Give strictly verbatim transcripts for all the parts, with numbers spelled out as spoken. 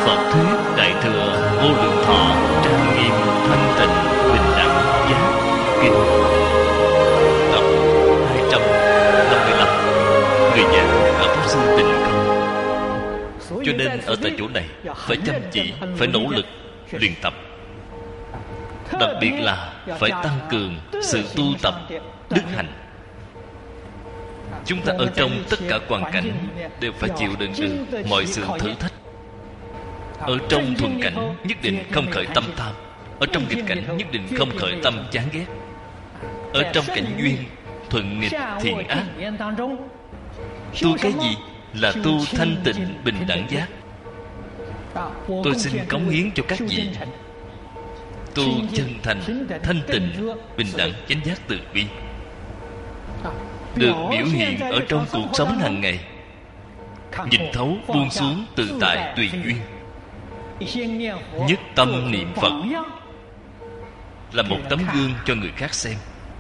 Phật thuyết Đại Thừa Vô Lượng Thọ Trang Nghiêm Thanh Tịnh Bình Đẳng Giác Kinh tập hai trăm năm mươi lăm. Người giảng ở Pháp Sư Bình Công. Cho nên ở tại chỗ này phải chăm chỉ, phải nỗ lực luyện tập, đặc biệt là phải tăng cường sự tu tập đức hạnh. Chúng ta ở trong tất cả hoàn cảnh đều phải chịu đựng được mọi sự thử thách. Ở trong thuận cảnh nhất định không khởi tâm tham, ở trong nghịch cảnh nhất định không khởi tâm chán ghét. Ở trong cảnh duyên thuận nghịch thiện ác, tu cái gì? Là tu thanh tịnh bình đẳng giác. Tôi xin cống hiến cho các vị tu chân thành thanh tịnh bình đẳng chánh giác từ bi, được biểu hiện ở trong cuộc sống hàng ngày, nhìn thấu buông xuống tự tại tùy duyên, nhất tâm niệm Phật, là một tấm gương cho người khác xem.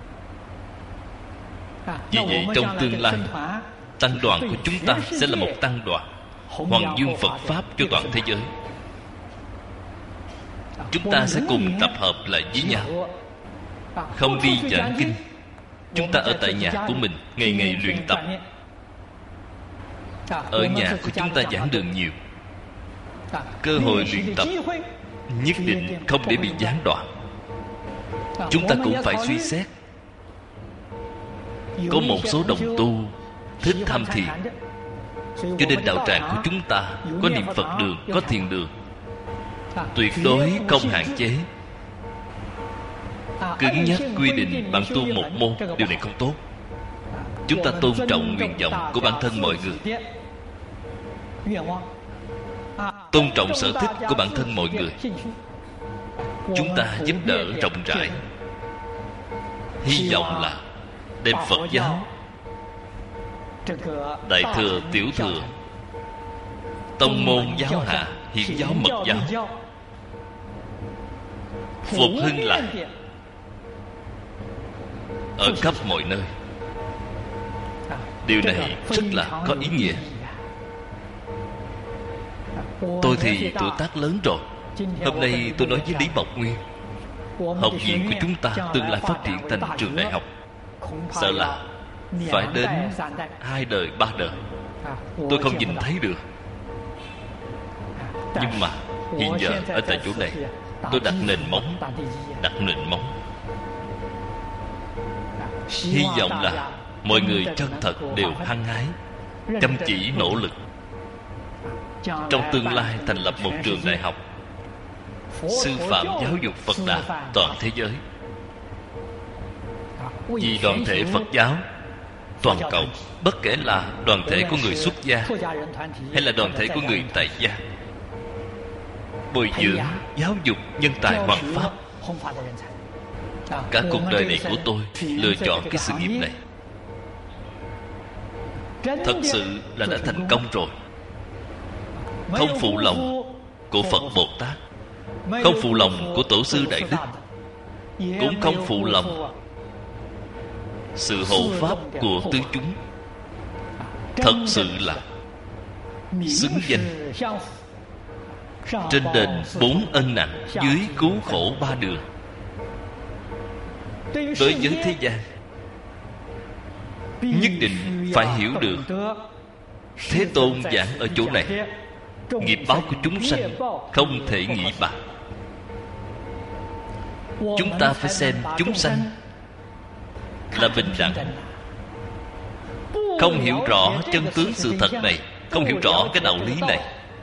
Vì vậy trong tương lai, tăng đoàn của chúng ta sẽ là một tăng đoàn hoàng dương Phật Pháp cho toàn thế giới. Chúng ta sẽ cùng tập hợp lại với nhau, không đi giảng kinh. Chúng ta ở tại nhà của mình ngày ngày luyện tập. Ở nhà của chúng ta giảng đường nhiều, cơ hội luyện tập nhất định không để bị gián đoạn. Chúng ta cũng phải suy xét. Có một số đồng tu thích tham thiền, cho nên đạo tràng của chúng ta có niệm Phật đường, có thiền đường, tuyệt đối không hạn chế, cứng nhắc quy định bạn tu một môn. Điều này không tốt. Chúng ta tôn trọng nguyện vọng của bản thân mọi người, tôn trọng sở thích của bản thân mọi người. Chúng ta giúp đỡ rộng rãi, hy vọng là đem Phật giáo, Đại Thừa, Tiểu Thừa, tông môn giáo hạ, hiển giáo, mật giáo phục hưng lại ở khắp mọi nơi. Điều này rất là có ý nghĩa. Tôi thì tuổi tác lớn rồi. Hôm nay tôi nói với Lý Mộc Nguyên, học viện của chúng ta tương lai phát triển thành trường đại học, sợ là phải đến hai đời, ba đời tôi không nhìn thấy được. Nhưng mà hiện giờ ở tại chỗ này, tôi đặt nền móng, đặt nền móng. Hy vọng là mọi người chân thật đều hăng hái, chăm chỉ nỗ lực, trong tương lai thành lập một trường đại học sư phạm giáo dục Phật Đà toàn thế giới. Vì đoàn thể Phật giáo toàn cầu, bất kể là đoàn thể của người xuất gia hay là đoàn thể của người tại gia, bồi dưỡng giáo dục nhân tài hoằng pháp. Cả cuộc đời này của tôi lựa chọn cái sự nghiệp này, thật sự là đã thành công rồi. Không phụ lòng của Phật Bồ Tát, không phụ lòng của Tổ sư Đại Đức, cũng không phụ lòng sự hộ pháp của tứ chúng. Thật sự là xứng danh. Trên đền bốn ân nặng, dưới cứu khổ ba đường. Đối với thế gian, nhất định phải hiểu được Thế Tôn giảng ở chỗ này, nghiệp báo của chúng sanh không thể nghĩ bàn. Chúng ta phải xem chúng sanh là bình đẳng. Không hiểu rõ chân tướng sự thật này, không hiểu rõ cái đạo lý này,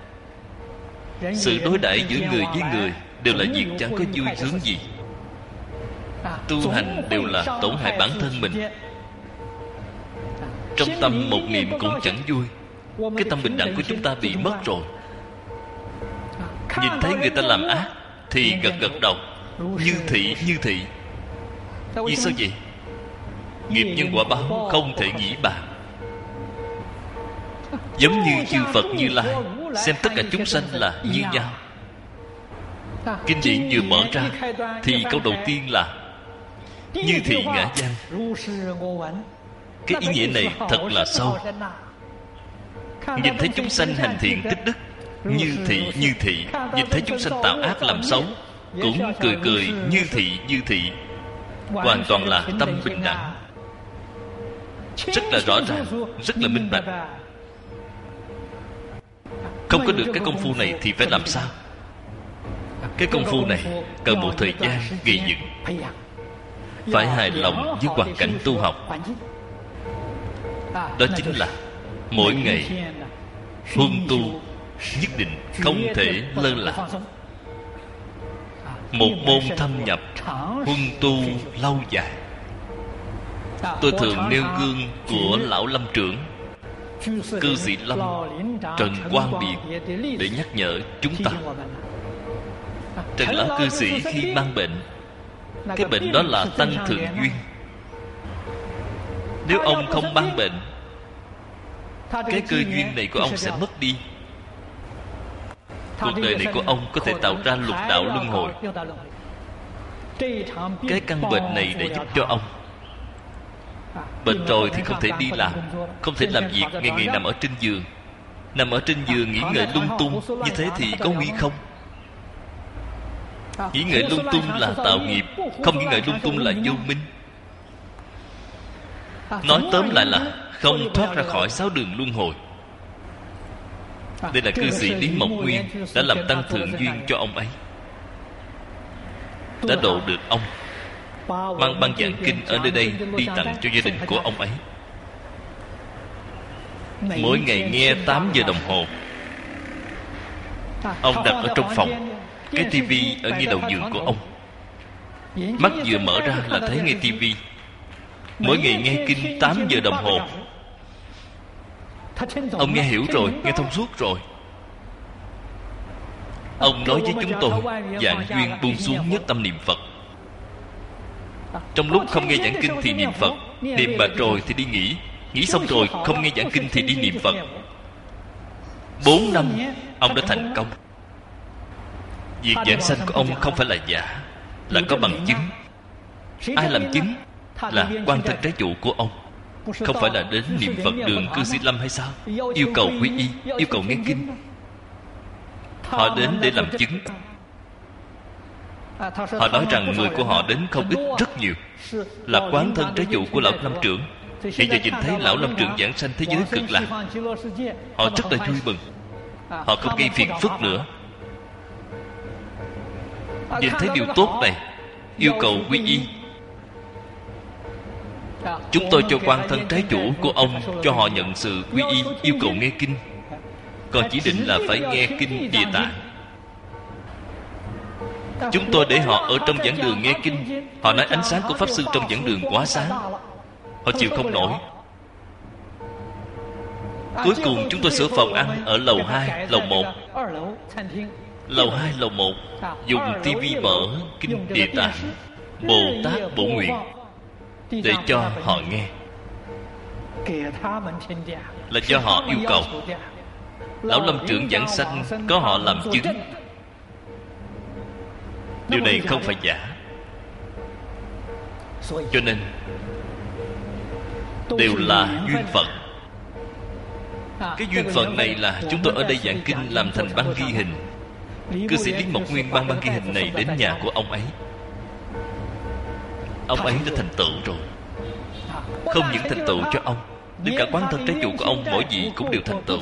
sự đối đãi giữa người với người đều là việc chẳng có vui sướng gì. Tu hành đều là tổn hại bản thân mình. Trong tâm một niệm cũng chẳng vui. Cái tâm bình đẳng của chúng ta bị mất rồi. Nhìn thấy người ta làm ác thì gật gật đầu, như thị như thị. Vì sao vậy? Nghiệp nhân quả báo không thể nghĩ bàn. Giống như chư Phật Như Lai xem tất cả chúng sanh là như nhau. Kinh điển vừa mở ra thì câu đầu tiên là như thị ngã danh. Cái ý nghĩa này thật là sâu. Nhìn thấy chúng sanh hành thiện tích đức, Như thị như thị. Nhìn thấy chúng sanh tạo ác làm xấu, cũng cười cười như thị như thị. Hoàn toàn là tâm bình đẳng, rất là rõ ràng, rất là minh bạch. Không có được cái công phu này thì phải làm sao? Cái công phu này cần một thời gian gây dựng, phải hài lòng với hoàn cảnh tu học. Đó chính là mỗi ngày huân tu, nhất định không thể lơ là. Một môn thâm nhập, huân tu lâu dài. Tôi thường nêu gương của Lão Lâm Trưởng, cư sĩ Lâm, Trần Quang Biệt để nhắc nhở chúng ta. Trần lão cư sĩ khi mang bệnh, cái bệnh đó là tăng thượng duyên. Nếu ông không mang bệnh, cái cơ duyên này của ông sẽ mất đi. Cuộc đời này của ông có thể tạo ra lục đạo luân hồi. Cái căn bệnh này để giúp cho ông. Bệnh rồi thì không thể đi làm, không thể làm việc, ngày ngày nằm ở trên giường. Nằm ở trên giường nghỉ ngơi lung tung, như thế thì có nguy không? Nghĩ ngợi lung tung là tạo nghiệp, không nghĩ ngợi lung tung là vô minh. Nói tóm lại là không thoát ra khỏi sáu đường luân hồi. Đây là cư sĩ Lý Mộc Nguyên đã làm tăng thượng duyên cho ông ấy, đã độ được ông. Mang băng giảng kinh ở nơi đây đi tặng cho gia đình của ông ấy. Mỗi ngày nghe tám giờ đồng hồ. Ông đặt ở trong phòng, cái tivi ở ngay đầu giường của ông. Mắt vừa mở ra là thấy nghe tivi. Mỗi ngày nghe kinh tám giờ đồng hồ. Ông nghe hiểu rồi, nghe thông suốt rồi. Ông nói với chúng tôi, vạn duyên buông xuống nhất tâm niệm Phật. Trong lúc không nghe giảng kinh thì niệm Phật, niệm mệt rồi thì đi nghỉ, nghỉ xong rồi không nghe giảng kinh thì đi niệm Phật. Bốn năm ông đã thành công. Việc giảng sanh của ông không phải là giả, là có bằng chứng. Ai làm chứng? Là quan thân trái chủ của ông. Không phải là đến niệm Phật đường cư sĩ Lâm hay sao? Yêu cầu quy y, yêu cầu nghe kinh. Họ đến để làm chứng. Họ nói rằng người của họ đến không ít, rất nhiều, là quán thân trái chủ của Lão Lâm Trưởng. Hiện giờ nhìn thấy Lão Lâm Trưởng giảng sanh thế giới cực lạc, họ rất là vui mừng. Họ không gây phiền phức nữa. Nhìn thấy điều tốt này, yêu cầu quy y. Chúng tôi cho quan thân trái chủ của ông, cho họ nhận sự quy y, yêu cầu nghe kinh. Còn chỉ định là phải nghe kinh Địa Tạng. Chúng tôi để họ ở trong giảng đường nghe kinh. Họ nói ánh sáng của Pháp Sư trong giảng đường quá sáng, họ chịu không nổi. Cuối cùng chúng tôi sửa phòng ăn ở lầu hai, lầu một. Lầu hai, lầu một dùng tivi mở kinh Địa Tạng, Bồ Tát Bổ Nguyện để cho họ nghe. Là cho họ yêu cầu. Lão Lâm Trưởng giảng sanh có họ làm chứng. Điều này không phải giả. Cho nên đều là duyên phận. Cái duyên phận này là chúng tôi ở đây giảng kinh làm thành băng ghi hình. Cư sĩ Lý Mộc Nguyên mang băng ghi hình này đến nhà của ông ấy. Ông ấy đã thành tựu rồi. Không những thành tựu cho ông, đến cả quán thân trái chủ của ông mỗi vị cũng đều thành tựu.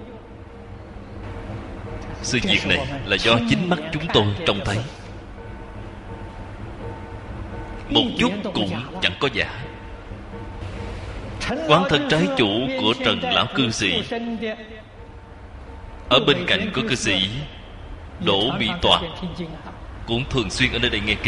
Sự việc này là do chính mắt chúng tôi trông thấy. Một chút cũng chẳng có giả. Quán thân trái chủ của Trần lão cư sĩ ở bên cạnh của cư sĩ Đỗ Mỹ Toàn cũng thường xuyên ở nơi đây nghe kinh.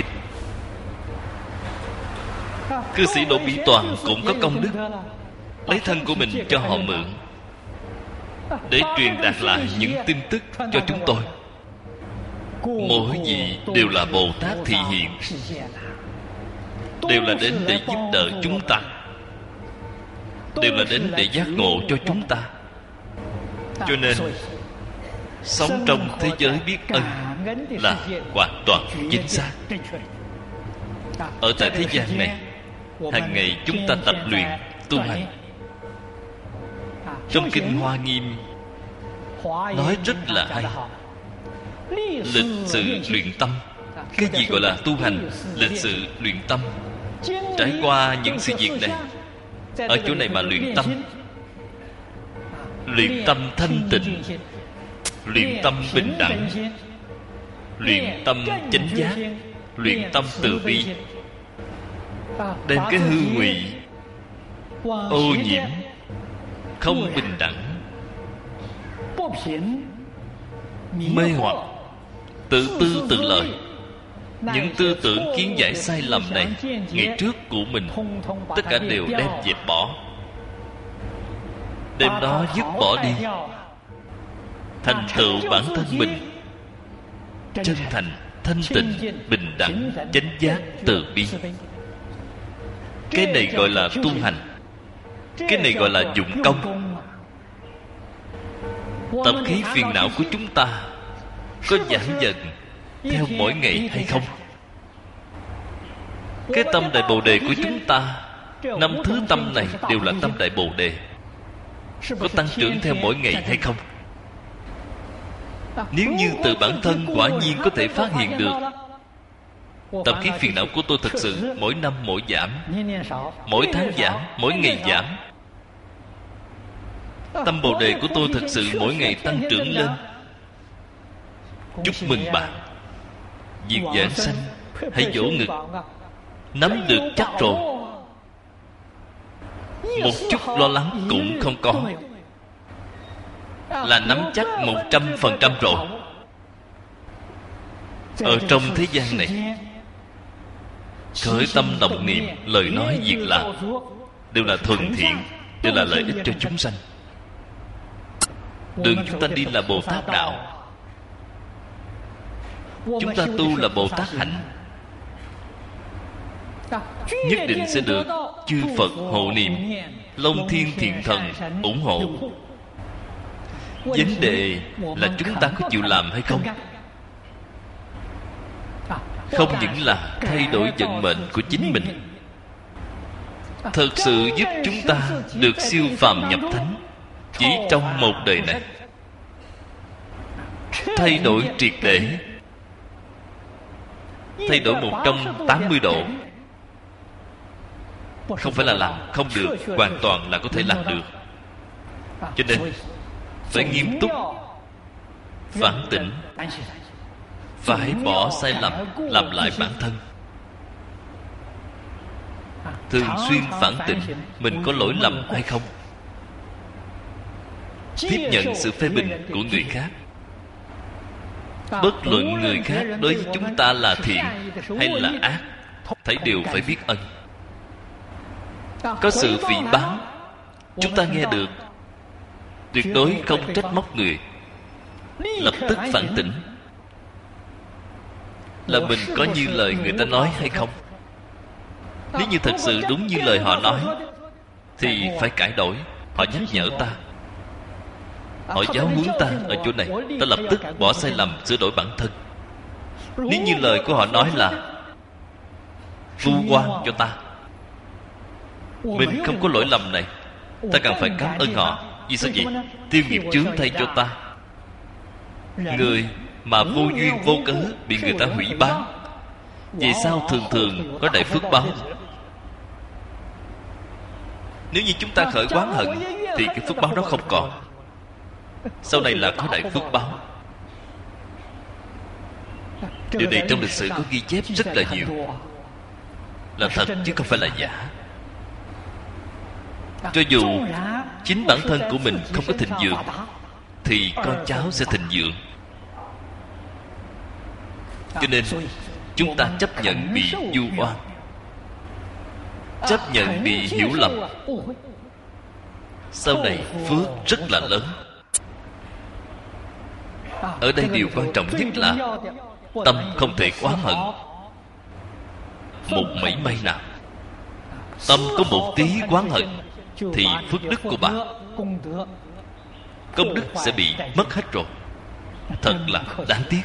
Cư sĩ Đỗ Mỹ Toàn cũng có công đức, lấy thân của mình cho họ mượn để truyền đạt lại những tin tức cho chúng tôi. Mỗi vị đều là Bồ Tát thị hiện, đều là đến để giúp đỡ chúng ta, đều là đến để giác ngộ cho chúng ta. Cho nên sống trong thế giới biết ân là hoàn toàn chính xác. Ở tại thế gian này, hàng ngày chúng ta tập luyện tu hành. Trong kinh Hoa Nghiêm nói rất là hay. Lịch sự luyện tâm. Cái gì gọi là tu hành? Lịch sự luyện tâm. Trải qua những sự việc này, ở chỗ này mà luyện tâm. Luyện tâm thanh tịnh, luyện tâm bình đẳng, luyện tâm chánh giác, luyện tâm từ bi. Đem cái hư ngụy, ô nhiễm, không bình đẳng, mê hoặc, tự tư tự lợi, những tư tưởng kiến giải sai lầm này ngày trước của mình, tất cả đều đem dẹp bỏ, đem đó dứt bỏ đi, thành tựu bản thân mình chân thành, thanh tịnh, bình đẳng, chánh giác, từ bi. Cái này gọi là tu hành. Cái này gọi là dụng công. Tập khí phiền não của chúng ta có giảm dần theo mỗi ngày hay không? Cái tâm đại bồ đề của chúng ta, năm thứ tâm này đều là tâm đại bồ đề, có tăng trưởng theo mỗi ngày hay không? Nếu như từ bản thân quả nhiên có thể phát hiện được tập khí phiền não của tôi thật sự mỗi năm mỗi giảm, mỗi tháng giảm, mỗi ngày giảm. Tâm bồ đề của tôi thật sự mỗi ngày tăng trưởng lên. Chúc mừng bạn. Việc giảng sanh hãy vỗ ngực, nắm được chắc rồi. Một chút lo lắng cũng không có, là nắm chắc một trăm phần trăm rồi. Ở trong thế gian này, khởi tâm động niệm, lời nói việc làm đều là thuận thiện, đều là lợi ích cho chúng sanh. Đường chúng ta đi là Bồ Tát đạo. Chúng ta tu là Bồ Tát hạnh, nhất định sẽ được chư Phật hộ niệm, Long Thiên Thiện Thần ủng hộ. Vấn đề là chúng ta có chịu làm hay không? Không những là thay đổi vận mệnh của chính mình, thật sự giúp chúng ta được siêu phàm nhập thánh chỉ trong một đời này. Thay đổi triệt để, thay đổi một trăm tám mươi độ. Không phải là làm không được, hoàn toàn là có thể làm được. Cho nên phải nghiêm túc phản tỉnh, phải bỏ sai lầm, làm lại bản thân. Thường xuyên phản tỉnh mình có lỗi lầm hay không, tiếp nhận sự phê bình của người khác. Bất luận người khác đối với chúng ta là thiện hay là ác, thấy đều phải biết ơn. Có sự phỉ báng, chúng ta nghe được, tuyệt đối không trách móc người, lập tức phản tỉnh, là mình có như lời người ta nói hay không. Nếu như thật sự đúng như lời họ nói thì phải cải đổi. Họ nhắc nhở ta, họ giáo huấn ta ở chỗ này, ta lập tức bỏ sai lầm, sửa đổi bản thân. Nếu như lời của họ nói là vu oan cho ta, mình không có lỗi lầm này, ta cần phải cảm ơn họ. Vì sao vậy? Tiêu nghiệp chướng thay cho ta. Người mà vô duyên vô cớ bị người ta hủy bán, vì sao thường thường có đại phước báo. Nếu như chúng ta khởi oán hận thì cái phước báo đó không còn, sau này là có đại phước báo. Điều này trong lịch sử có ghi chép rất là nhiều, là thật chứ không phải là giả. Cho dù chính bản thân của mình không có thịnh vượng thì con cháu sẽ thịnh vượng. Cho nên chúng ta chấp nhận bị vu oan, chấp nhận bị hiểu lầm, sau này phước rất là lớn. Ở đây điều quan trọng nhất là tâm không thể oán hận một mảy may nào. Tâm có một tí oán hận thì phước đức của bạn, công đức sẽ bị mất hết rồi. Thật là đáng tiếc.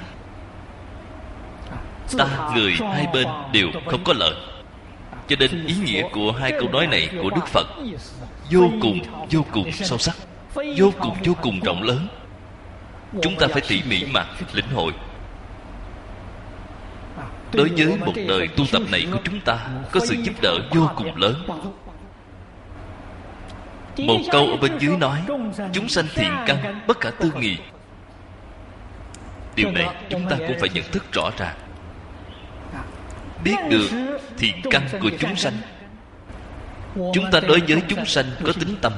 Ta người hai bên đều không có lợi. Cho nên ý nghĩa của hai câu nói này của Đức Phật vô cùng vô cùng sâu sắc, vô cùng vô cùng rộng lớn. chúng ta phải tỉ mỉ mà lĩnh hội. Đối với một đời tu tập này của chúng ta có sự giúp đỡ vô cùng lớn. Một câu ở bên dưới nói: chúng sanh thiện căn bất khả tư nghị. Điều này chúng ta cũng phải nhận thức rõ ràng. Biết được thiện căn của chúng sanh, chúng ta đối với chúng sanh có tính tâm,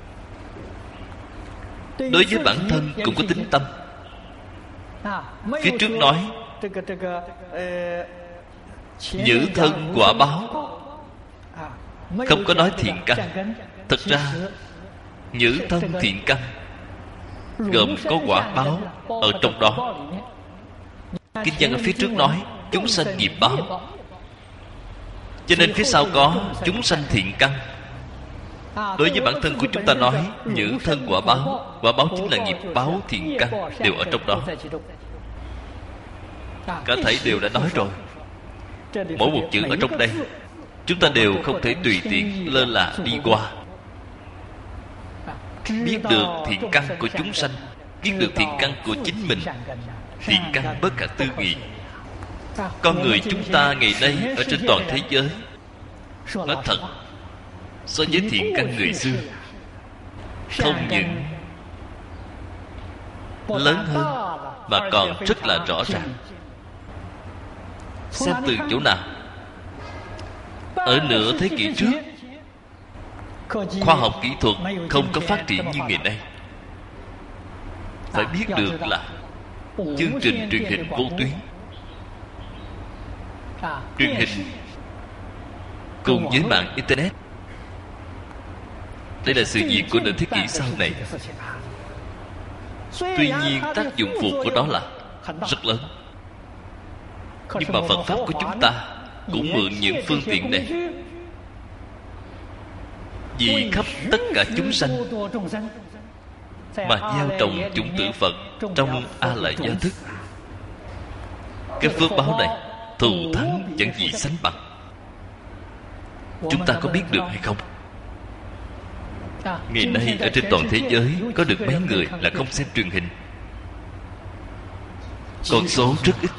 đối với bản thân cũng có tính tâm. Phía trước nói nhữ thân quả báo, không có nói thiện căn. Thật ra nhữ thân thiện căn gồm có quả báo ở trong đó. Kinh văn ở phía trước nói chúng sanh nghiệp báo, cho nên phía sau có chúng sanh thiện căn. Đối với bản thân của chúng ta nói nhữ thân quả báo, quả báo chính là nghiệp báo thiện căn, đều ở trong đó. Cả thảy đều đã nói rồi. Mỗi một chữ ở trong đây chúng ta đều không thể tùy tiện lơ là đi qua. Biết được thiện căn của chúng sanh, biết được thiện căn của chính mình. Thiện căn bất khả tư nghị. Con người chúng ta ngày nay ở trên toàn thế giới, nói thật, so với thiện căn người xưa, không những lớn hơn mà còn rất là rõ ràng. Xem từ chỗ nào? Ở nửa thế kỷ trước, khoa học kỹ thuật không có phát triển như ngày nay. Phải biết được là chương trình truyền hình vô tuyến, truyền hình cùng với mạng Internet, đây là sự việc của nửa thế kỷ sau này. Tuy nhiên tác dụng phụ của đó là rất lớn. Nhưng mà Phật Pháp của chúng ta cũng mượn những phương tiện này, vì khắp tất cả chúng sanh mà gieo trồng chủng tử Phật trong A Lại Gia Thức. Cái phước báo này thù thắng chẳng gì sánh bằng. Chúng ta có biết được hay không? Ngày nay ở trên toàn thế giới có được mấy người là không xem truyền hình? Con số rất ít.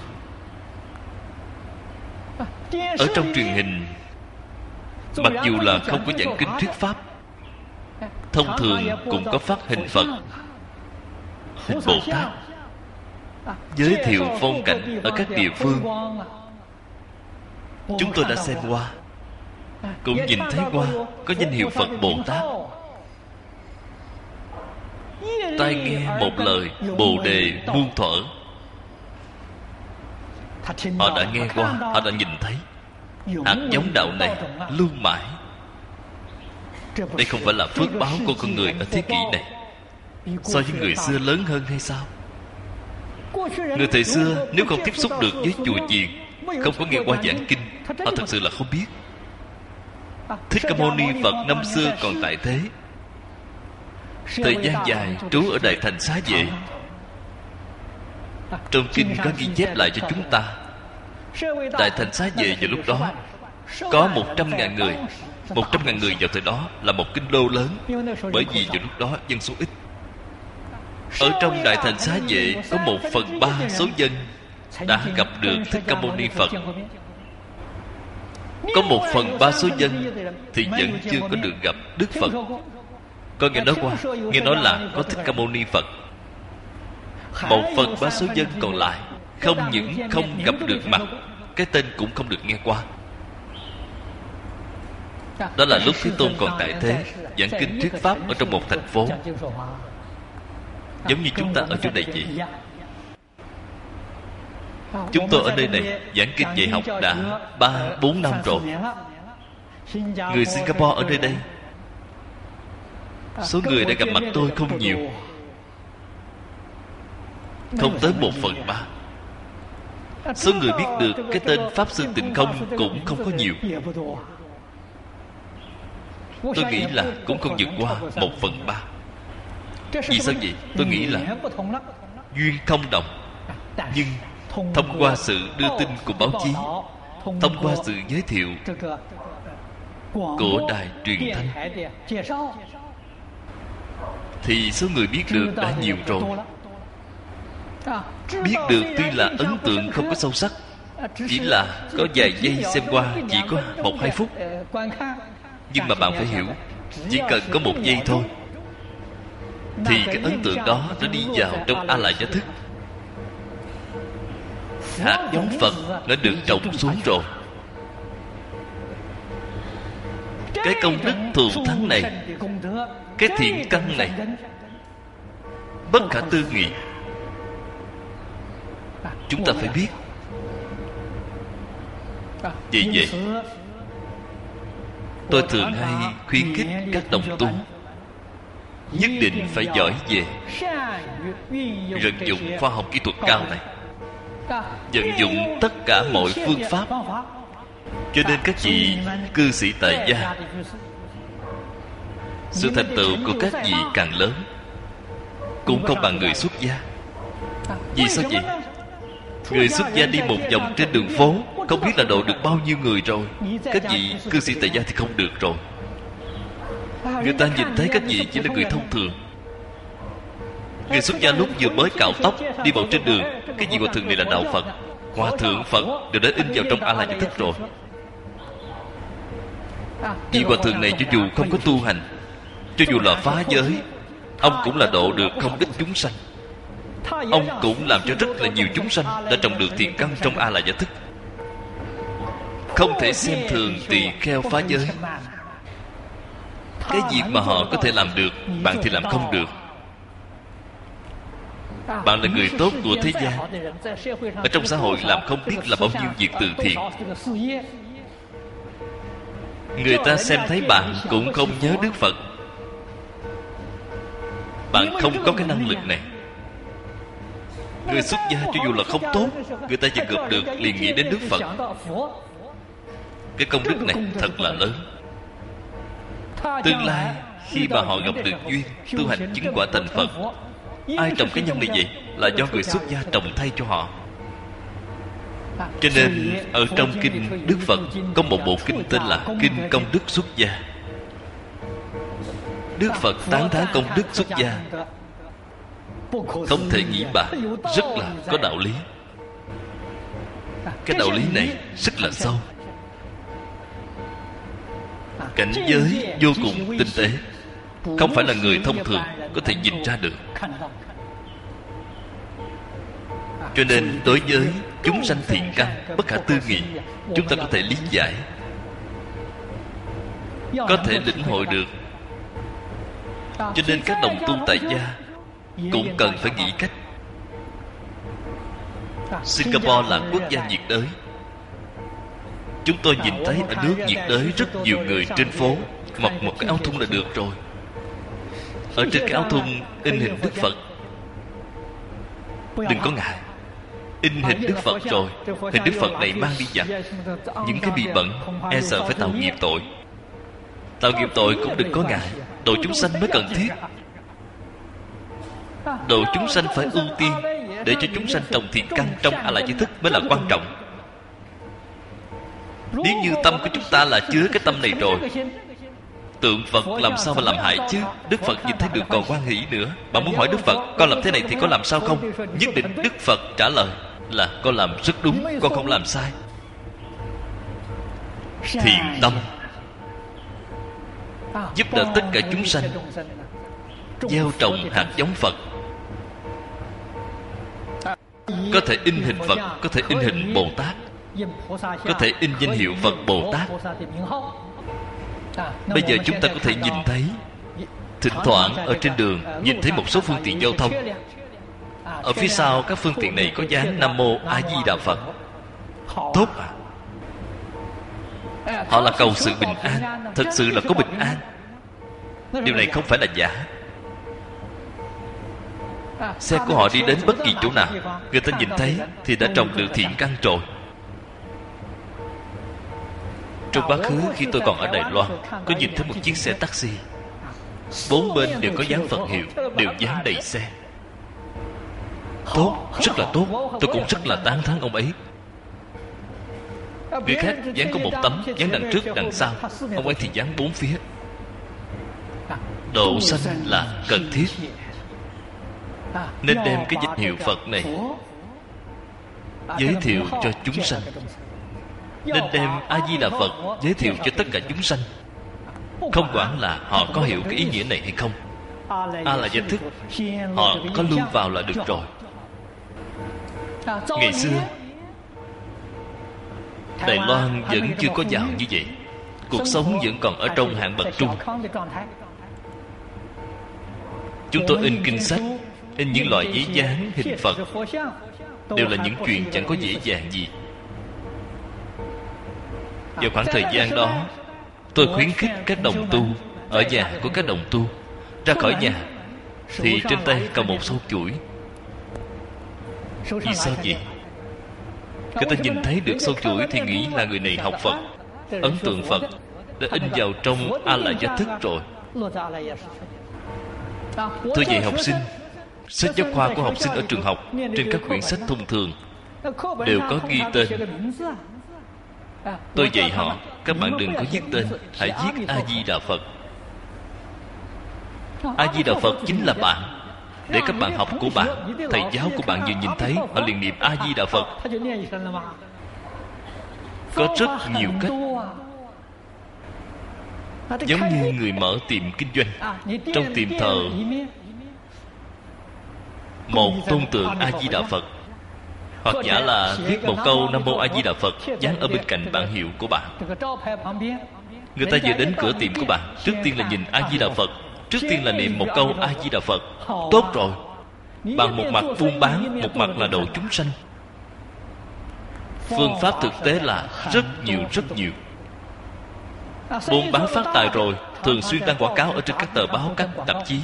Ở trong truyền hình, mặc dù là không có giảng kinh thuyết pháp, thông thường cũng có phát hình Phật, hình Bồ Tát, giới thiệu phong cảnh ở các địa phương. Chúng tôi đã xem qua, cũng nhìn thấy qua có danh hiệu Phật Bồ Tát. Tai nghe một lời Bồ Đề muôn thuở. Họ đã nghe qua, họ đã nhìn thấy. Hạt giống đạo này lưu mãi. Đây không phải là phước báo của con người ở thế kỷ này so với người xưa lớn hơn hay sao? Người thời xưa nếu không tiếp xúc được với chùa chiền, không có nghe qua giảng kinh, họ thật sự là không biết. Thích Ca Mâu Ni Phật năm xưa còn tại thế, thời gian dài trú ở Đại Thành Xá Vệ. Trong kinh có ghi chép lại cho chúng ta, Đại Thành Xá Vệ vào lúc đó có một trăm ngàn người. Một trăm ngàn người vào thời đó là một kinh đô lớn, bởi vì vào lúc đó dân số ít. Ở trong Đại Thành Xá Vệ có một phần ba số dân đã gặp được Thích Ca Mâu Ni Phật. Có một phần ba số dân thì vẫn chưa có được gặp Đức Phật. Có nghe nói qua, nghe nói là có Thích Ca Mâu Ni Phật. Một phần ba số dân còn lại không những không gặp được mặt, cái tên cũng không được nghe qua. Đó là lúc Thế Tôn còn tại thế, giảng kinh thuyết pháp ở trong một thành phố, giống như chúng ta ở chỗ này vậy. Chúng tôi ở nơi này giảng kinh dạy học đã ba bốn năm rồi. Người Singapore ở nơi đây, số người đã gặp mặt tôi không nhiều, không tới một phần ba. Số người biết được cái tên Pháp Sư Tịnh Không cũng không có nhiều. Tôi nghĩ là cũng không vượt qua một phần ba. Vì sao vậy? Tôi nghĩ là duyên không đồng, nhưng thông qua sự đưa tin của báo chí, thông qua sự giới thiệu của đài truyền thanh, thì số người biết được đã nhiều rồi. Biết được tuy là ấn tượng không có sâu sắc, chỉ là có vài giây xem qua, chỉ có một hai phút, nhưng mà bạn phải hiểu, chỉ cần có một giây thôi thì cái ấn tượng đó nó đi vào trong A Lại Gia Thức. Hạt giống Phật nó được trồng xuống rồi. Cái công đức thù thắng này, cái thiện căn này bất khả tư nghị. Chúng ta phải biết. Vì vậy tôi thường hay khuyến khích các đồng tu nhất định phải giỏi về vận dụng khoa học kỹ thuật cao này, vận dụng tất cả mọi phương pháp. Cho nên các vị cư sĩ tại gia, sự thành tựu của các vị càng lớn cũng không bằng người xuất gia. Vì sao vậy? Người xuất gia đi một vòng trên đường phố, không biết là độ được bao nhiêu người rồi. Các vị cư sĩ tại gia thì không được rồi. Người ta nhìn thấy các vị chỉ là người thông thường. Người xuất gia lúc vừa mới cạo tóc đi vào trên đường, cái vị hòa thượng này là đạo Phật, hòa thượng Phật đều đã in vào trong A Lại Gia Thức rồi. Vị hòa thượng này cho dù không có tu hành, cho dù là phá giới, ông cũng là độ được không ít chúng sanh. Ông cũng làm cho rất là nhiều chúng sanh đã trồng được thiện căn trong A Lại Gia Thức. Không thể xem thường tỳ kheo phá giới. Cái việc mà họ có thể làm được, bạn thì làm không được. Bạn là người tốt của thế gian, ở trong xã hội làm không biết là bao nhiêu việc từ thiện. Người ta xem thấy bạn cũng không nhớ Đức Phật. Bạn không có cái năng lực này. Người xuất gia cho dù là không tốt, người ta chỉ gặp được liền nghĩ đến Đức Phật. Cái công đức này thật là lớn. Tương lai khi mà họ gặp được duyên tu hành chứng quả thành Phật, ai trồng cái nhân này vậy? Là do người xuất gia trồng thay cho họ. Cho nên ở trong kinh Đức Phật có một bộ kinh tên là Kinh Công Đức Xuất Gia. Đức Phật tán thán công đức xuất gia, không thể nghĩ bạc, rất là có đạo lý. Cái đạo lý này rất là sâu, cảnh giới vô cùng tinh tế, không phải là người thông thường có thể nhìn ra được. Cho nên đối với chúng sanh thiện căn bất khả tư nghị, chúng ta có thể lý giải, có thể lĩnh hội được. Cho nên các đồng tu tại gia cũng cần phải nghĩ cách. Singapore là quốc gia nhiệt đới. Chúng tôi nhìn thấy ở nước nhiệt đới rất nhiều người trên phố mặc một cái áo thun là được rồi. Ở trên cái áo thun in hình Đức Phật. Đừng có ngại, in hình Đức Phật rồi, hình Đức Phật này mang đi giặt, những cái bị bẩn e sợ phải tạo nghiệp tội. Tạo nghiệp tội cũng đừng có ngại, độ chúng sanh mới cần thiết. Độ chúng sanh phải ưu tiên, để cho chúng sanh trồng thiện căn trong A Lại Gia Thức mới là quan trọng. Nếu như tâm của chúng ta là chứa cái tâm này rồi, tượng Phật làm sao mà làm hại chứ? Đức Phật nhìn thấy được còn hoan hỷ nữa. Bạn muốn hỏi Đức Phật, con làm thế này thì có làm sao không? Nhất định Đức Phật trả lời là con làm rất đúng, con không làm sai. Thiện tâm giúp đỡ tất cả chúng sanh, gieo trồng hạt giống Phật. Có thể in hình Phật, có thể in hình Bồ Tát, có thể in danh hiệu Phật Bồ Tát. Bây giờ chúng ta có thể nhìn thấy, thỉnh thoảng ở trên đường nhìn thấy một số phương tiện giao thông, ở phía sau các phương tiện này có dán Nam Mô A Di Đà Phật. Tốt à? Họ là cầu sự bình an, thật sự là có bình an. Điều này không phải là giả. Xe của họ đi đến bất kỳ chỗ nào, người ta nhìn thấy thì đã trồng được thiện căn rồi. Trong quá khứ khi tôi còn ở Đài Loan, có nhìn thấy một chiếc xe taxi, bốn bên đều có dán Phật hiệu, đều dán đầy xe. Tốt, rất là tốt. Tôi cũng rất là tán thán ông ấy. Người khác dán có một tấm, dán đằng trước đằng sau, ông ấy thì dán bốn phía. Độ sanh là cần thiết. nên đem cái danh hiệu Phật này giới thiệu cho chúng sanh, nên đem A-di-đà Phật giới thiệu cho tất cả chúng sanh, không quản là họ có hiểu cái ý nghĩa này hay không. A-la-gia thức họ có lưu vào là được rồi. Ngày xưa Đài Loan vẫn chưa có giàu như vậy, cuộc sống vẫn còn ở trong hạng bậc trung. Chúng tôi in kinh sách, in những loại giấy dán hình Phật, đều là những chuyện chẳng có dễ dàng gì. Vào khoảng thời gian đó, tôi khuyến khích các đồng tu, ở nhà của các đồng tu, ra khỏi nhà thì trên tay cầm một sâu chuỗi. Vì sao vậy? Người ta nhìn thấy được sâu chuỗi thì nghĩ là người này học Phật. Ấn tượng Phật đã in vào trong A-la-gia thức rồi. Tôi dạy học sinh, sách giáo khoa của học sinh ở trường học, trên các quyển sách thông thường đều có ghi tên. Tôi dạy họ, các bạn đừng có viết tên, hãy viết A-di-đà Phật. A-di-đà Phật chính là bạn, để các bạn học của bạn, thầy giáo của bạn vừa nhìn thấy, họ liền niệm A-di-đà Phật. Có rất nhiều cách, giống như người mở tiệm kinh doanh. Trong tiệm thờ một tôn tượng A-di-đà Phật, hoặc giả là viết một câu Nam Mô A Di Đà Phật dán ở bên cạnh bảng hiệu của bạn. Người ta vừa đến cửa tiệm của bạn, trước tiên là nhìn A Di Đà Phật, trước tiên là niệm một câu A Di Đà Phật. Tốt rồi. Bạn một mặt buôn bán, một mặt là độ chúng sanh. Phương pháp thực tế là rất nhiều rất nhiều. Buôn bán phát tài rồi, thường xuyên đăng quảng cáo ở trên các tờ báo, các tạp chí.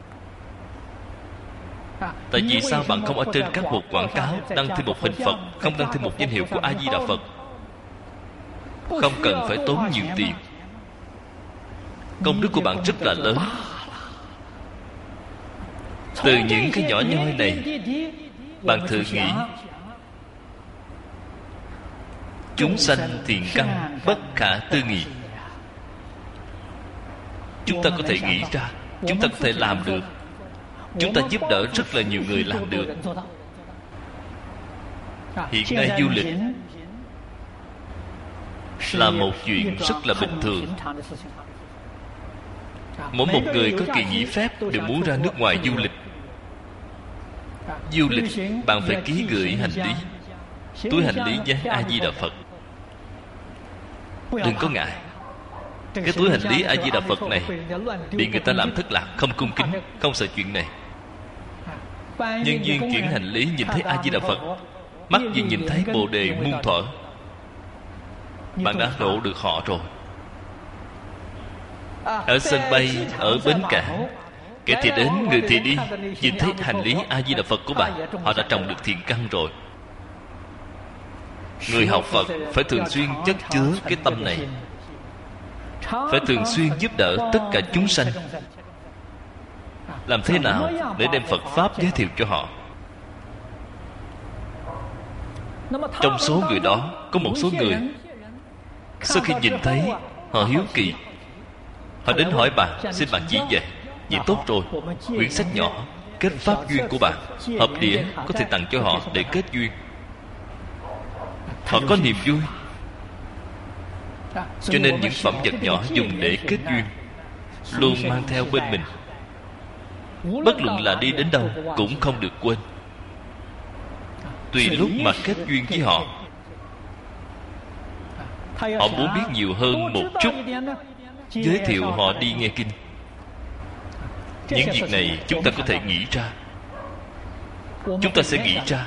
Tại vì sao bạn không ở trên các mục quảng cáo đăng thêm một hình Phật, không đăng thêm một danh hiệu của A-di-đà Phật? Không cần phải tốn nhiều tiền, công đức của bạn rất là lớn. Từ những cái nhỏ nhoi này, bạn thử nghĩ, chúng sanh thiện căn bất khả tư nghị. Chúng ta có thể nghĩ ra, chúng ta có thể làm được. Chúng ta giúp đỡ rất là nhiều người làm được. Hiện nay du lịch là một chuyện rất là bình thường. Mỗi một người có kỳ nghỉ phép đều muốn ra nước ngoài du lịch. Du lịch bạn phải ký gửi hành lý, túi hành lý dán A Di Đà Phật. Đừng có ngại. Cái túi hành lý A Di Đà Phật này bị người ta làm thất lạc, không cung kính, không sợ chuyện này. Nhân viên chuyển hành lý nhìn thấy A Di Đà Phật, mắt vừa nhìn thấy Bồ Đề muôn thuở, bạn đã độ được họ rồi. Ở sân bay, ở bến cảng, kẻ thì đến, người thì đi, nhìn thấy hành lý A Di Đà Phật của bạn, họ đã trồng được thiện căn rồi. Người học Phật phải thường xuyên chất chứa cái tâm này, phải thường xuyên giúp đỡ tất cả chúng sanh. Làm thế nào để đem Phật Pháp giới thiệu cho họ? Trong số người đó, có một số người sau khi nhìn thấy, họ hiếu kỳ, họ đến hỏi bạn, xin bạn chỉ dạy. Vậy tốt rồi, quyển sách nhỏ kết pháp duyên của bạn, hộp đĩa có thể tặng cho họ để kết duyên. Họ có niềm vui, cho nên những phẩm vật nhỏ dùng để kết duyên luôn mang theo bên mình. Bất luận là đi đến đâu cũng không được quên. Tùy lúc mà kết duyên với họ, họ muốn biết nhiều hơn một chút, giới thiệu họ đi nghe kinh. Những việc này chúng ta có thể nghĩ ra. Chúng ta sẽ nghĩ ra.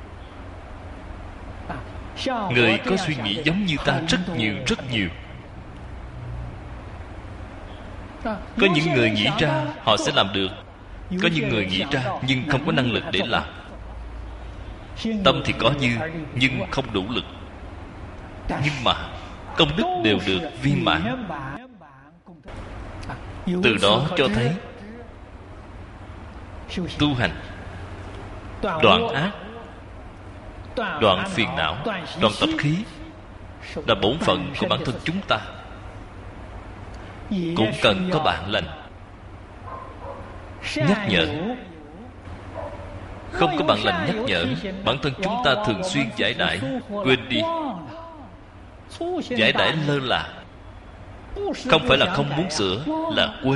Người có suy nghĩ giống như ta rất nhiều rất nhiều. Có những người nghĩ ra họ sẽ làm được, có những người nghĩ ra nhưng không có năng lực để làm. Tâm thì có dư nhưng không đủ lực, nhưng mà công đức đều được viên mãn. Từ đó cho thấy tu hành đoạn ác, đoạn phiền não, đoạn tập khí là bổn phận của bản thân chúng ta. Cũng cần có bạn lành nhắc nhở, không có bạn lành nhắc nhở, bản thân chúng ta thường xuyên giải đãi, quên đi. Giải đãi lơ là, không phải là không muốn sửa, là quên.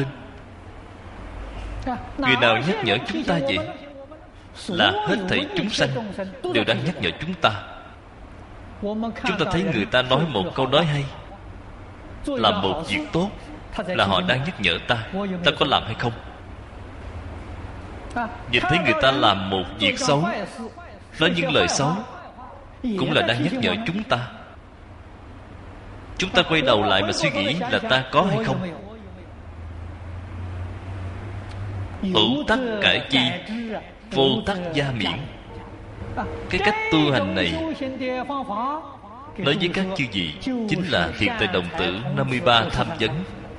Người nào nhắc nhở chúng ta vậy? Là hết thảy chúng sanh đều đang nhắc nhở chúng ta. Chúng ta thấy người ta nói một câu nói hay, làm một việc tốt, là họ đang nhắc nhở ta. Ta có làm hay không? Nhìn thấy người ta làm một việc xấu, nói những lời xấu, cũng là đang nhắc nhở chúng ta. Chúng ta quay đầu lại mà suy nghĩ là ta có hay không? Hữu tắc cải chi, vô tắc gia miễn. Cái cách tu hành này nói với các chư vị chính là thiền tài đồng tử năm mươi ba tham vấn.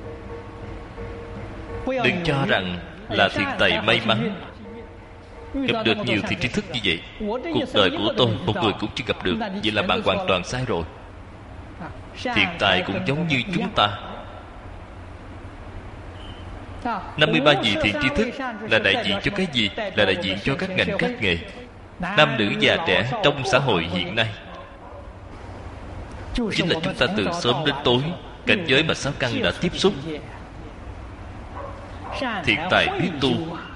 Đừng cho rằng là thiền tài may mắn gặp được nhiều thiền tri thức như vậy. Cuộc đời của tôi một người cũng chưa gặp được. Vậy là bạn hoàn toàn sai rồi. Thiền tài cũng giống như chúng ta. năm mươi ba vị thiền tri thức là đại diện cho cái gì? Là đại diện cho các ngành các nghề, nam nữ già trẻ trong xã hội hiện nay. Chính là chúng ta từ sớm đến tối, cảnh giới mà sáu căn đã tiếp xúc. Thiện tài biết tu,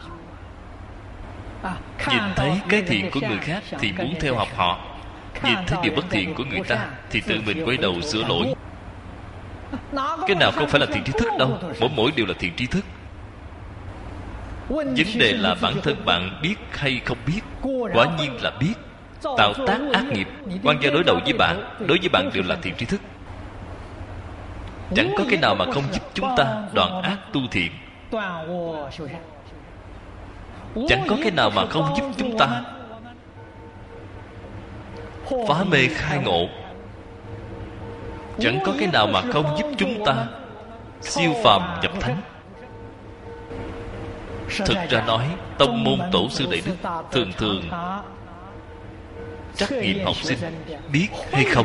nhìn thấy cái thiện của người khác thì muốn theo học họ, nhìn thấy điều bất thiện của người ta thì tự mình quay đầu sửa lỗi. Cái nào không phải là thiện tri thức đâu, mỗi mỗi đều là thiện tri thức. Vấn đề là bản thân bạn biết hay không biết. Quả nhiên là biết. Tạo tác ác nghiệp, quan gia đối đầu với bạn, đối với bạn đều là thiện tri thức. Chẳng có cái nào mà không giúp chúng ta đoạn ác tu thiện. Chẳng có cái nào mà không giúp chúng ta phá mê khai ngộ. Chẳng có cái nào mà không giúp chúng ta siêu phàm nhập thánh. Thực ra nói, tông môn tổ sư đại đức thường thường trắc nghiệm học sinh biết hay không.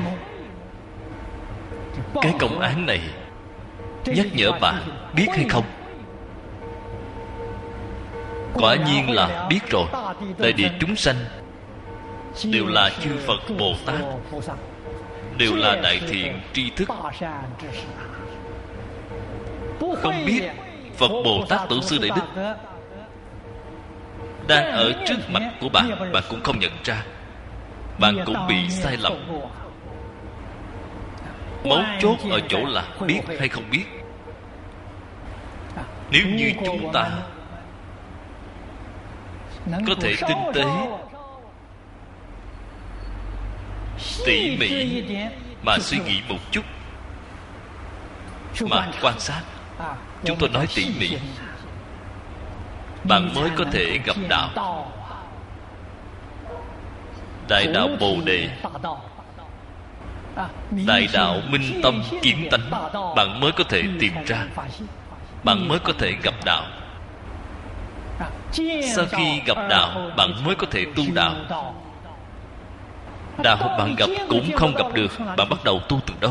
Cái công án này nhắc nhở bạn biết hay không. Quả nhiên là biết rồi. Đại địa chúng sanh đều là chư Phật Bồ Tát, đều là đại thiện tri thức. Không biết Phật Bồ Tát Tổ sư Đại Đức đang ở trước mặt của bạn, bạn cũng không nhận ra. Bạn cũng bị sai lầm. Mấu chốt ở chỗ là biết hay không biết. Nếu như chúng ta có thể tinh tế, tỉ mỉ mà suy nghĩ một chút, mà quan sát, chúng tôi nói tỉ mỉ, bạn mới có thể gặp đạo. Đại đạo Bồ Đề, đại đạo minh tâm kiến tánh, bạn mới có thể tìm ra, bạn mới có thể gặp đạo. Sau khi gặp đạo, bạn mới có thể tu đạo. Đạo bạn gặp cũng không gặp được, bạn bắt đầu tu từ đâu?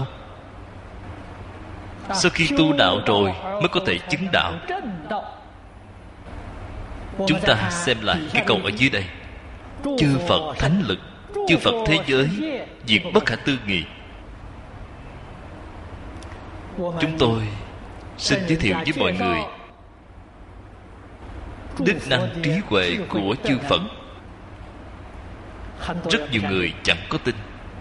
Sau khi tu đạo rồi mới có thể chứng đạo. Chúng ta xem lại cái câu ở dưới đây: chư Phật thánh lực, chư Phật thế giới, việc bất khả tư nghị. Chúng tôi xin giới thiệu với mọi người đức năng trí huệ của chư Phật. Rất nhiều người chẳng có tin.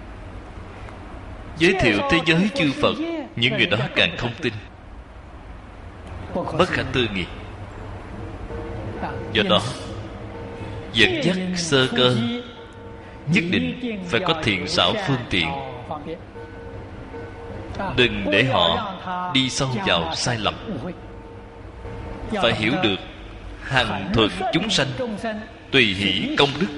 Giới thiệu thế giới chư Phật, những người đó càng không tin. Bất khả tư nghị. Do đó, dẫn dắt sơ cơ nhất định phải có thiện xảo phương tiện. Đừng để họ đi sâu vào sai lầm. Phải hiểu được hằng thuận chúng sanh, tùy hỷ công đức.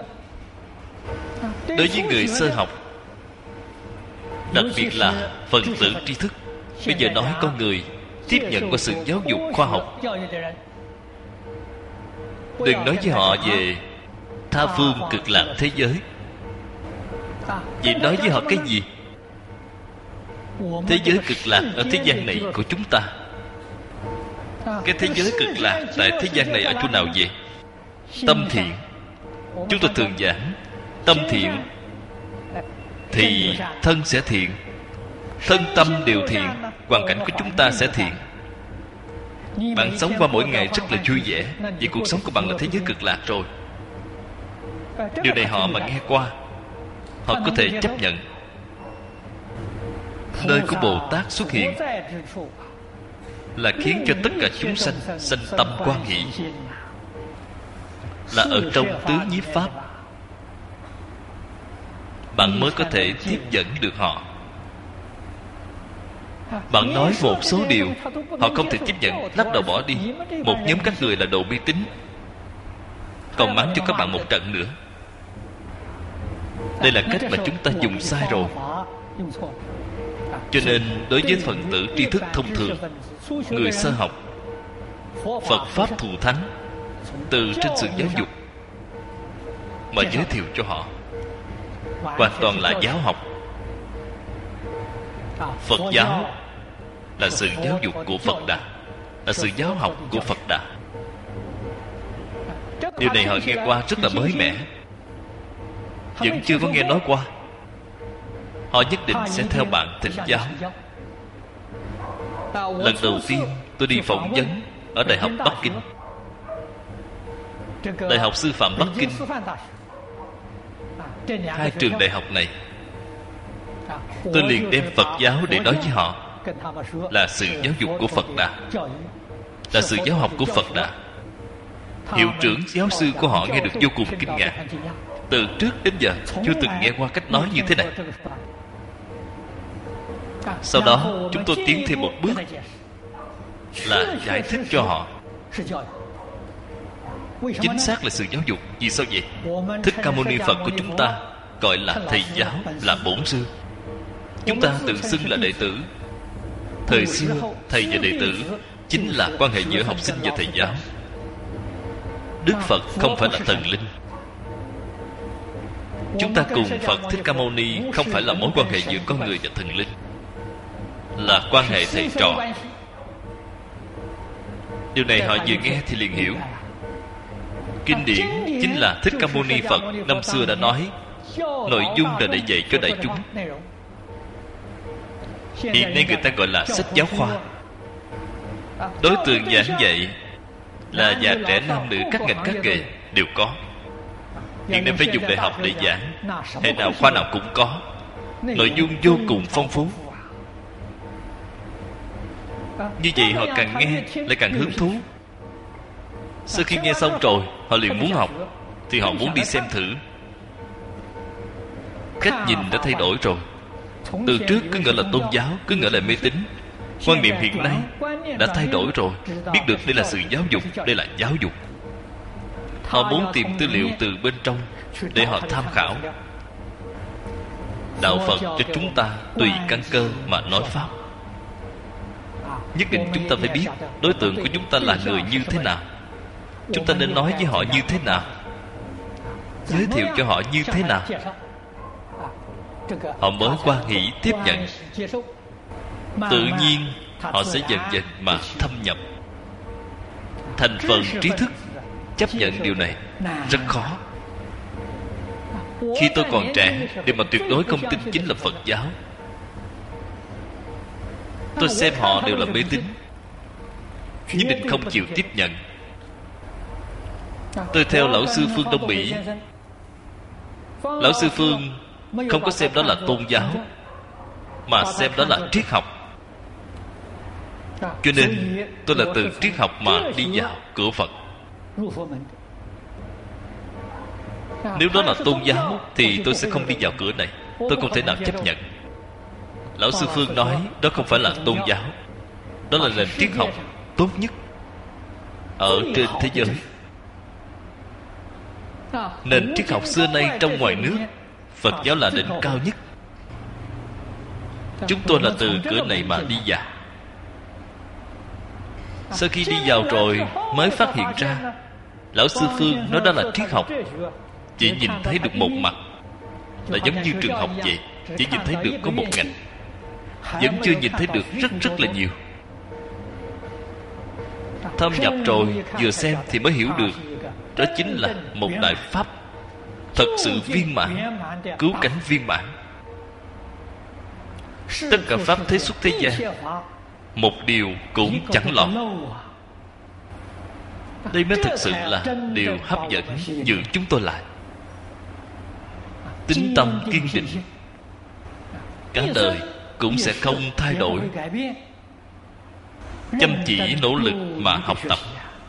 Đối với người sơ học, đặc biệt là phần tử tri thức, bây giờ nói con người tiếp nhận qua sự giáo dục khoa học, đừng nói với họ về tha phương cực lạc thế giới. Vậy nói với họ cái gì? Thế giới cực lạc ở thế gian này của chúng ta. Cái thế giới cực lạc tại thế gian này ở chỗ nào vậy? Tâm thiện, Chúng tôi thường giảng tâm thiện thì thân sẽ thiện. Thân tâm đều thiện, hoàn cảnh của chúng ta sẽ thiện. Bạn sống qua mỗi ngày rất là vui vẻ, vậy cuộc sống của bạn là thế giới cực lạc rồi. Điều này họ mà nghe qua, họ có thể chấp nhận. Nơi của Bồ Tát xuất hiện là khiến cho tất cả chúng sanh sanh tâm quan hỷ, là ở trong tứ nhiếp pháp bạn mới có thể tiếp dẫn được họ. Bạn nói một số điều họ không thể tiếp nhận, lắc đầu bỏ đi. Một nhóm các người là đồ mê tín, còn mắng cho các bạn một trận nữa. Đây là cách mà chúng ta dùng sai rồi. Cho nên đối với phần tử tri thức thông thường, người sơ học, Phật Pháp thù thắng từ trên sự giáo dục mà giới thiệu cho họ, hoàn toàn là giáo học. Phật giáo là sự giáo dục của Phật Đà, là sự giáo học của Phật Đà. Điều này họ nghe qua rất là mới mẻ, vẫn chưa có nghe nói qua. Họ nhất định sẽ theo bạn thỉnh giáo. Lần đầu tiên tôi đi phỏng vấn ở Đại học Bắc Kinh, Đại học Sư phạm Bắc Kinh. Hai trường đại học này, tôi liền đem Phật giáo để nói với họ là sự giáo dục của Phật Đà, là sự giáo học của Phật Đà. Hiệu trưởng giáo sư của họ nghe được vô cùng kinh ngạc. Từ trước đến giờ chưa từng nghe qua cách nói như thế này. Sau đó chúng tôi tiến thêm một bước, là giải thích cho họ chính xác là sự giáo dục. Vì sao vậy? Thích Ca Mâu Ni Phật của chúng ta gọi là thầy giáo, là bổn sư. Chúng ta tự xưng là đệ tử. Thời xưa thầy và đệ tử chính là quan hệ giữa học sinh và thầy giáo. Đức Phật không phải là thần linh. Chúng ta cùng Phật Thích Ca Mâu Ni không phải là mối quan hệ giữa con người và thần linh, là quan hệ thầy trò. Điều này họ vừa nghe thì liền hiểu. Kinh điển chính là Thích Ca Mâu Ni Phật năm xưa đã nói, nội dung là để dạy cho đại chúng. Hiện nay người ta gọi là sách giáo khoa. Đối tượng giảng dạy là già trẻ nam nữ, các ngành các nghề đều có. Hiện nay phải dùng đại học để giảng, hệ nào khoa nào cũng có. Nội dung vô cùng phong phú. Như vậy họ càng nghe lại càng hứng thú. Sau khi nghe xong rồi, họ liền muốn học, thì họ muốn đi xem thử. Cách nhìn đã thay đổi rồi. Từ trước cứ gọi là tôn giáo, cứ gọi là mê tín. Quan niệm hiện nay đã thay đổi rồi. Biết được đây là sự giáo dục, đây là giáo dục. Họ muốn tìm tư liệu từ bên trong để họ tham khảo. Đạo Phật cho chúng ta tùy căn cơ mà nói pháp. Nhất định chúng ta phải biết đối tượng của chúng ta là người như thế nào, chúng ta nên nói với họ như thế nào, giới thiệu cho họ như thế nào, họ mới quan hỷ tiếp nhận. Tự nhiên họ sẽ dần dần mà thâm nhập. Thành phần trí thức chấp nhận điều này rất khó. Khi tôi còn trẻ, điều mà tuyệt đối không tin chính là Phật giáo. Tôi xem họ đều là mê tín, nhất định không chịu tiếp nhận. Tôi theo lão sư Phương Đông Mỹ. Lão sư Phương không có xem đó là tôn giáo, mà xem đó là triết học. Cho nên tôi là từ triết học mà đi vào cửa Phật. Nếu đó là tôn giáo thì tôi sẽ không đi vào cửa này. Tôi không thể nào chấp nhận. Lão sư Phương nói đó không phải là tôn giáo, đó là nền triết học tốt nhất ở trên thế giới. Nền triết học xưa nay trong ngoài nước, Phật giáo là đỉnh cao nhất. Chúng tôi là từ cửa này mà đi vào. Sau khi đi vào rồi mới phát hiện ra lão sư Phương nói đó là triết học. Chỉ nhìn thấy được một mặt, là giống như trường học vậy. Chỉ nhìn thấy được có một ngành, vẫn chưa nhìn thấy được rất rất là nhiều. Thâm nhập rồi, vừa xem thì mới hiểu được đó chính là một đại pháp thật sự viên mãn, cứu cánh viên mãn. Tất cả pháp thế xuất thế gian, một điều cũng chẳng lọt. Đây mới thực sự là điều hấp dẫn giữ chúng tôi lại. Tín tâm kiên định, cả đời cũng sẽ không thay đổi. Chăm chỉ nỗ lực mà học tập.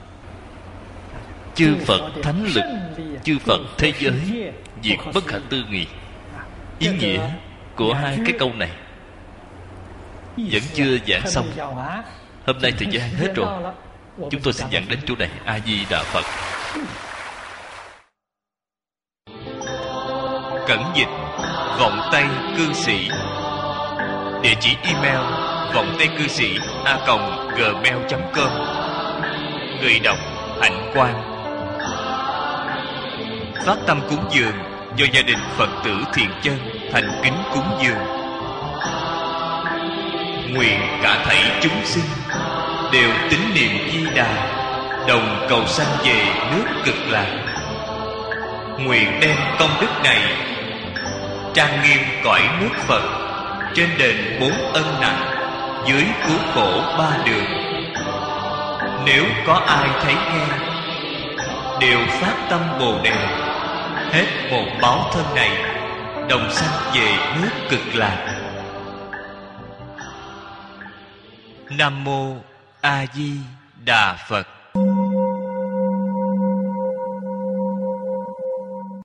Chư Phật thánh lực, chư Phật thế giới, diệt bất khả tư nghị. Ý nghĩa của hai cái câu này vẫn chưa giảng xong. Hôm nay thời gian hết rồi, chúng tôi xin giảng đến chỗ này. A Di Đà Phật. Cẩn dịch Vọng Tây Cư Sĩ. Địa chỉ email vọng tây cư sĩ a còng gmail chấm com. Người đọc Hạnh Quang. Phát tâm cúng dường do gia đình Phật tử Thiện Chân thành kính cúng dường. Nguyện cả thảy chúng sinh đều tín niệm Di Đà, đồng cầu sanh về nước Cực Lạc. Nguyện đem công đức này trang nghiêm cõi nước Phật, trên đền bốn ân nặng, dưới cứu khổ ba đường. Nếu có ai thấy nghe, đều phát tâm Bồ Đề, hết một báo thân này, đồng sanh về nước Cực Lạc. Nam Mô A Di Đà Phật.